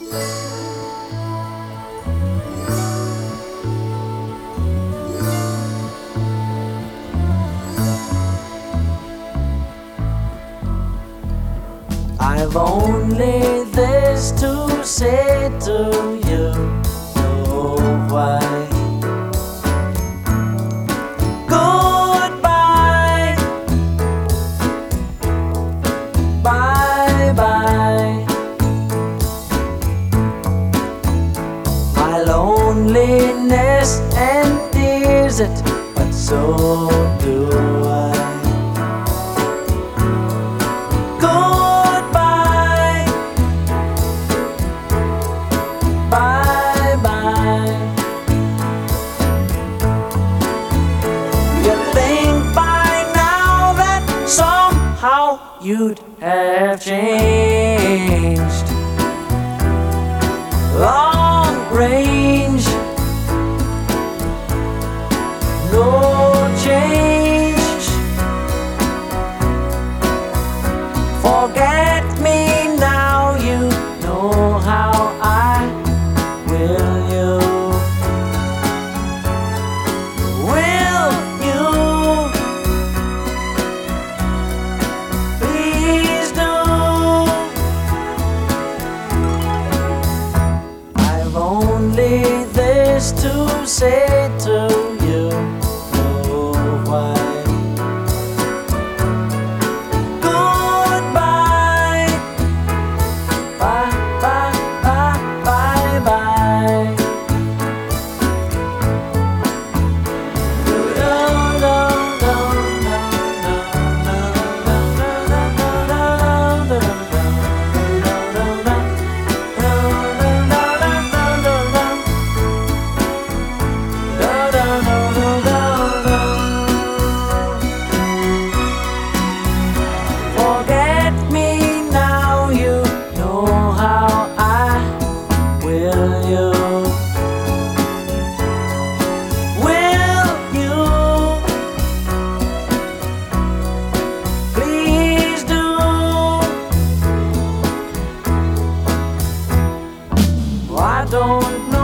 I've only this to say to you, oh why. Goodbye, bye bye. My loneliness endears it, but so do I. How you'd have changed. Long range, no change. Forget me now, you know how I will you. Will you? Only this to say to you, oh why. Goodbye, bye bye bye bye bye. Forget me now, you know how I will you. Will you? Please do. I don't know